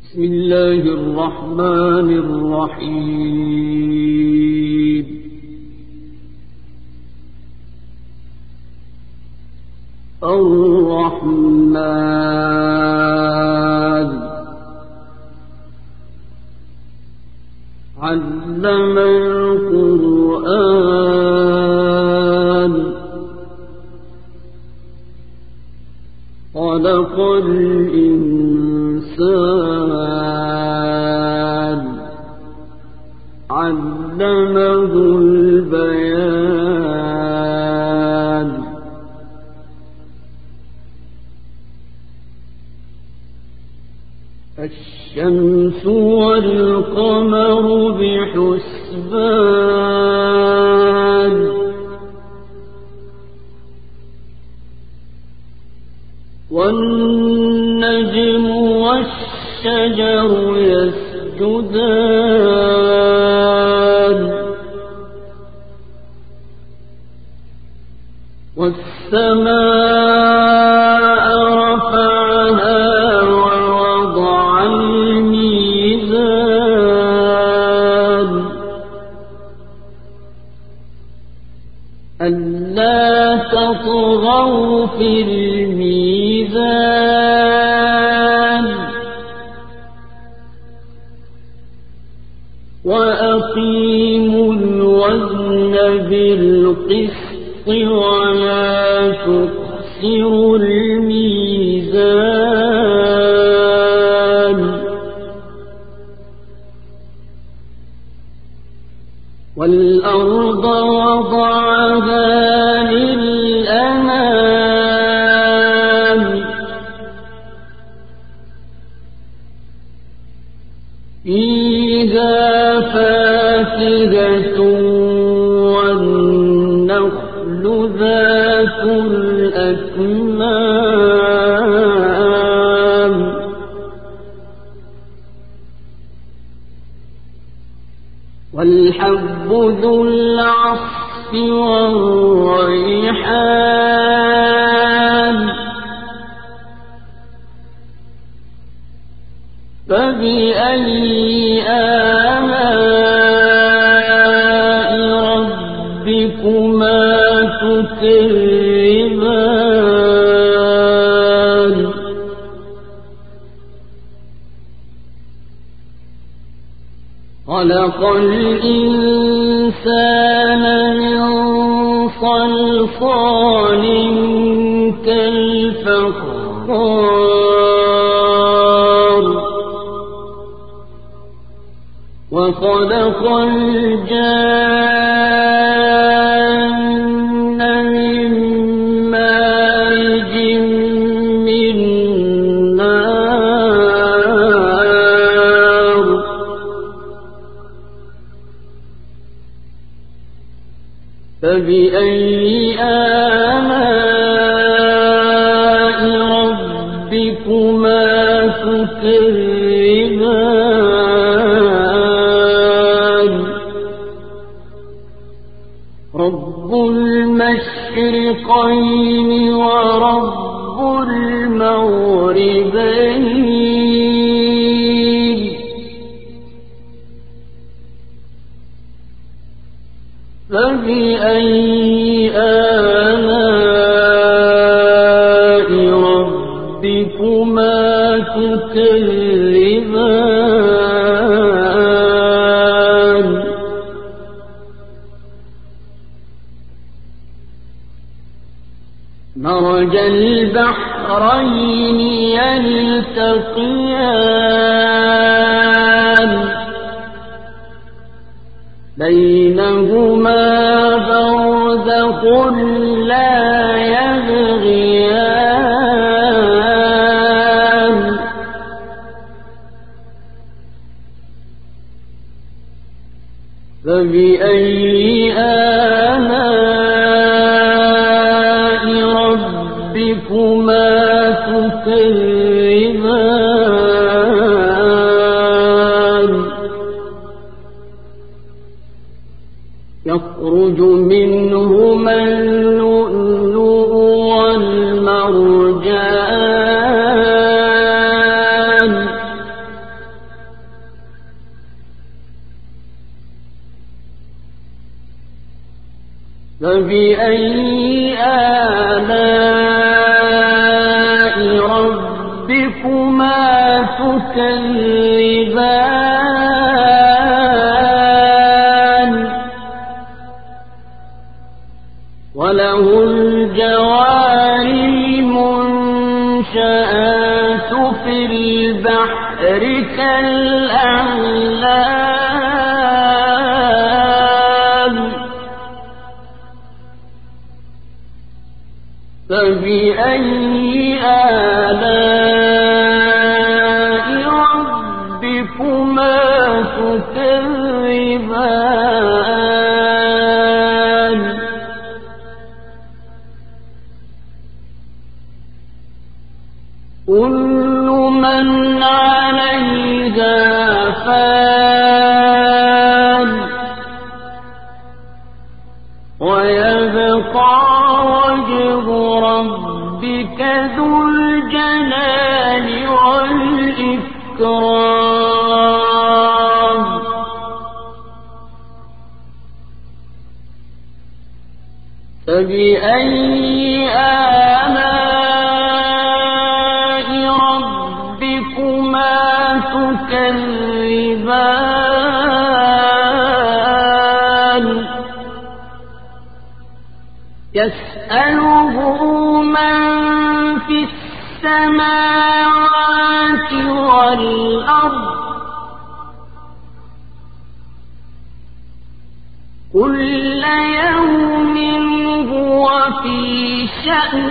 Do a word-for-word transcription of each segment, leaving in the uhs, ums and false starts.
بسم الله الرحمن الرحيم. الرحمن علم القرآن خلق الإنسان علمه البيان الشمس والقمر بحسبان والنجم والشجر يسجدان والسماء رفعها ووضع الميزان ألا تطغوا في الميزان وأقيموا الوزن بالقسط ولا تخسروا الميزان والأرض وضعها للأنام فيها فاكهة والنخل ذات الأكمام والحب ذو العصف والريحان فبأي آلاء ربكما تكذبان خلق الإنسان من صلصال كالفخار وخلق الجان من مارج من نار فبأي آلاء ربكما تكذبان رب المشرقين ورب المغربين فبأي آلاء ربكما تكذبان مرج البحرين يلتقيان بينهما برزخ لا يبغيان فبأي آلاء ربكما تكذبان يخرج منهما اللؤلؤ والمرجان فبأي آلاء ربكما تكذبان وله الجوار المنشآت في البحر كالأعلام فبأي آلاء ربكما تكذبان كل من عليها فان ويبقى وجه ربك ذو الجلال والإكرام فبأي آلاء ربكما تكذبان يسأله من في السماوات والأرض كل يوم هو في شأن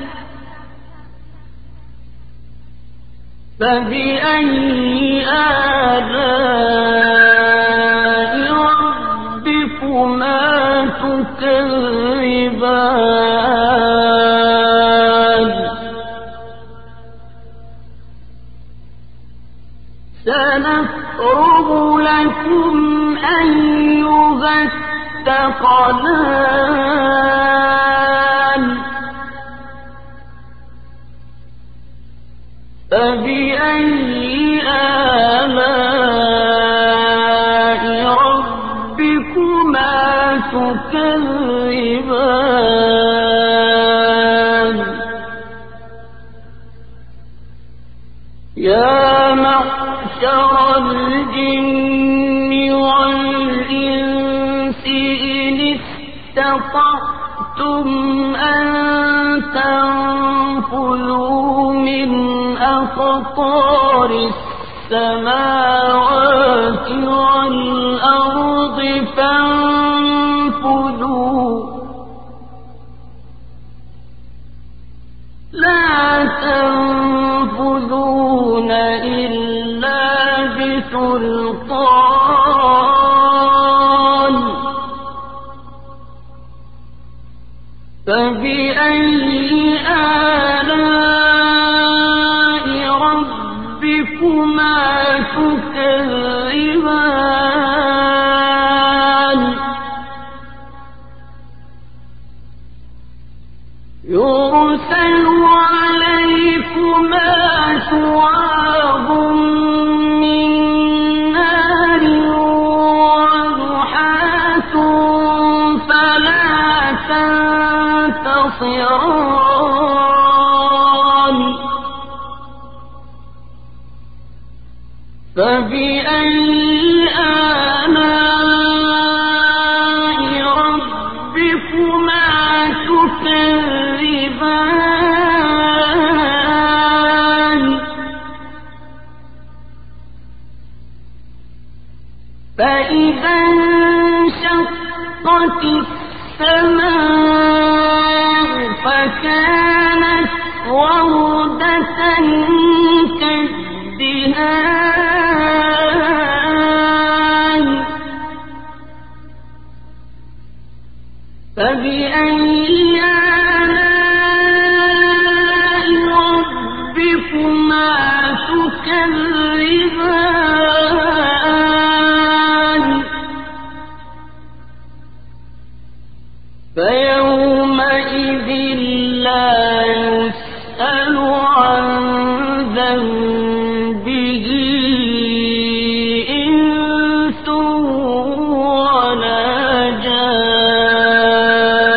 فبأي آلاء ربكما تكذبان سنفرغ لكم أيها الثقلان فبأي آلاء ربكما تكذبان يا معشر الجن والإنس إن استطعتم أن تنفذوا من أقطار السماوات والأرض فانفذوا لا تنفذون إلا بسلطان فبأي آلاء ربكما تكذبان يرسل عليكما شواظ من نار ونحاس فلا تنتصران فبأي آلاء ربكما تكذبان فإذا انشقت السماء فكانت وردة كالدهان فبأي آلاء ربكما تكذبان فيومئذ لا يسأل عن ذنبه إنس ولا جان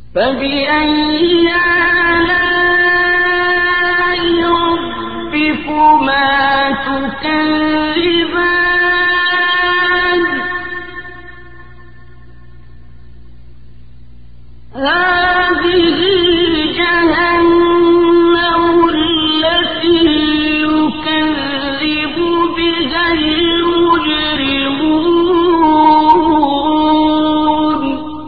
فبأي آلاء ربكما تكذبان هذه جهنم التي يكذب بها المجرمون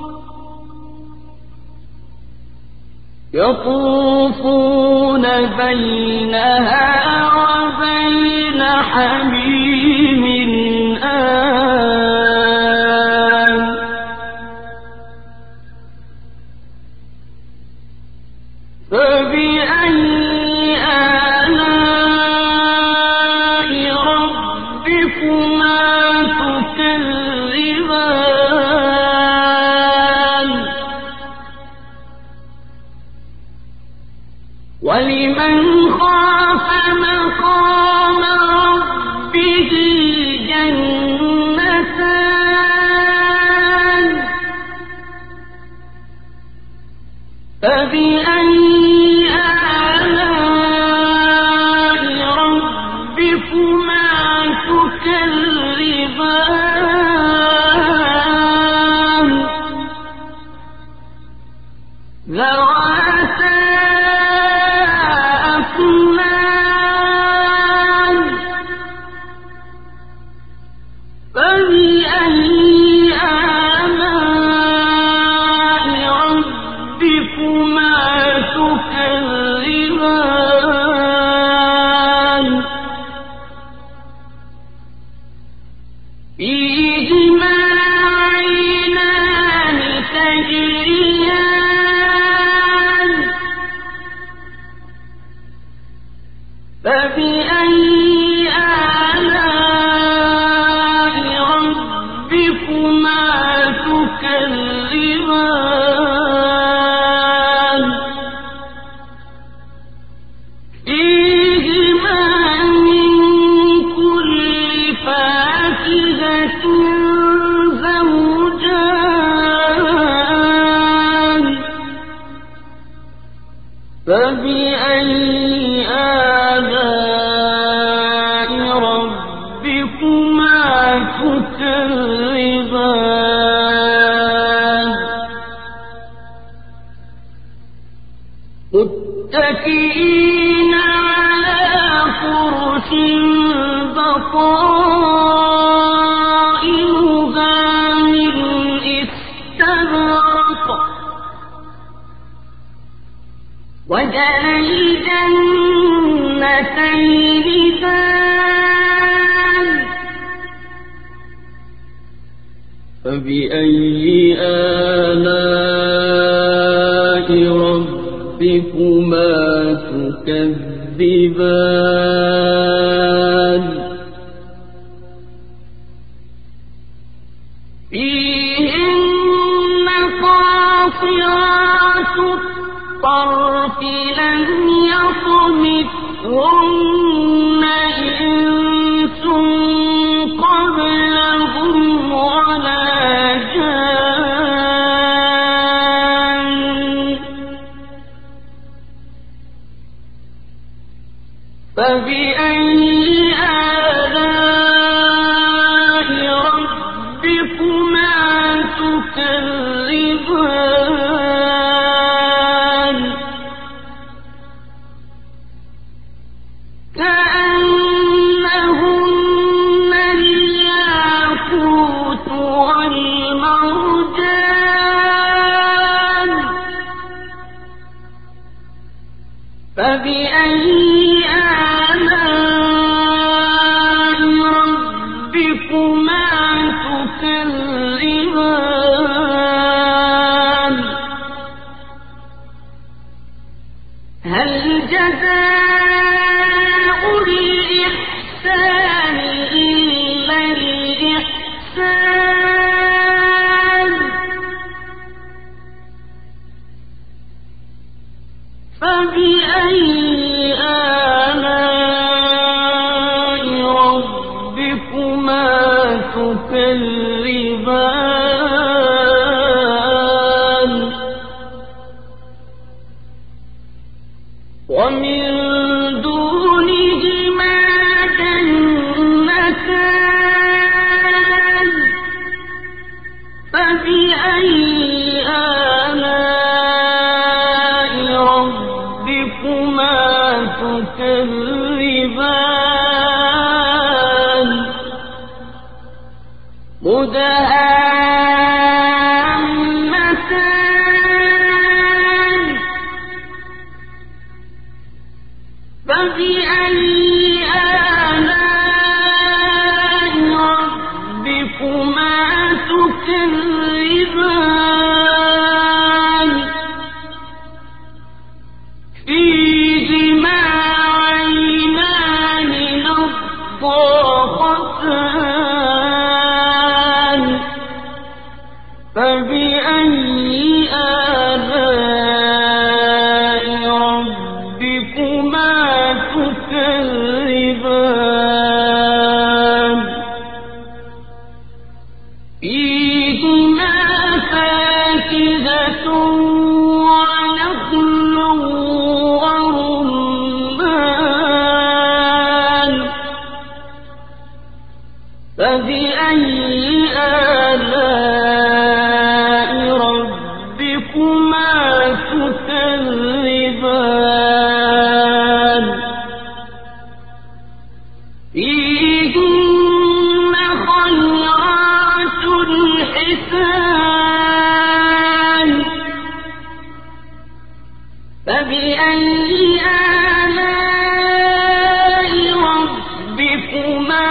يطوفون بينها وبين حميم آن فبأي آلاء ربكما تكذبان ولمن خاف مقام ربه جنتان فبأي آلاء ربكما تكذبان ذواتا أفنان فبأي آلاء ربكما تكذبان فيهما عينان تجريان فبأي آلاء ربكما تكذبان فيهما من كل فاكهة زوجان فبأي آلاء ربكما تكذبان متكئين على فرش بطائنها من استبرق وجنى الجنتين دان فبأي آلاء ربكما تكذبان فيهن قاصرات الطرف لم يطمثهن إنس قبلهم ولا جان فبأي آلاء ربكما تكذبان كأنهن الياقوت والمرجان فبأي آلاء ربكما تكذبان هل جزاء الإحسان إلا الإحسان فبأي آلاء آلاء ربكما تكذبان مدهامتان فبأي آلاء ربكما تكذبان فيهما عينان نضاختان فبأي آلاء ربكما تكذبان فيهما فاكهة ونخل ورمان فبأي آلاء ربكما تكذبان فيهن خيرات حسان فبأي آلاء ربكما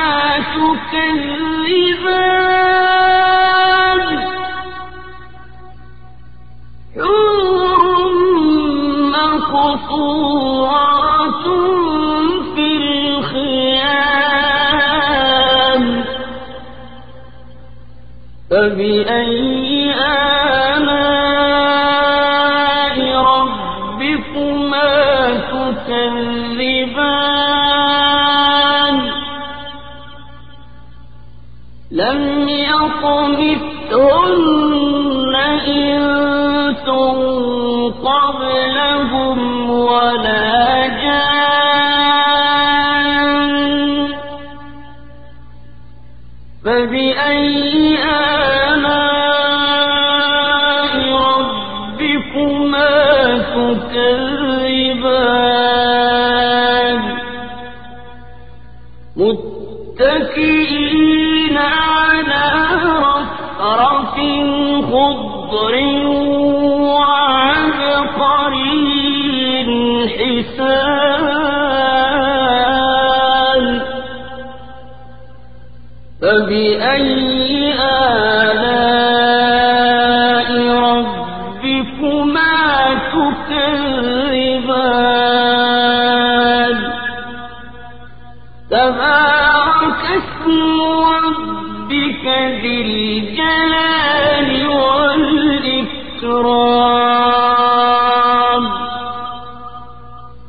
تكذبان حور مقصورات في الخيام فبأي آلاء ربكما تكذبان لم يطمثهن إنس قبلهم ولا جان فبأي آلاء ربكما تكذبان متكئين على رفرف خضر وعبقري حسان فبأي آلاء ربكما تكذبان تبارك اسم ربك ذي الجلال والإكرام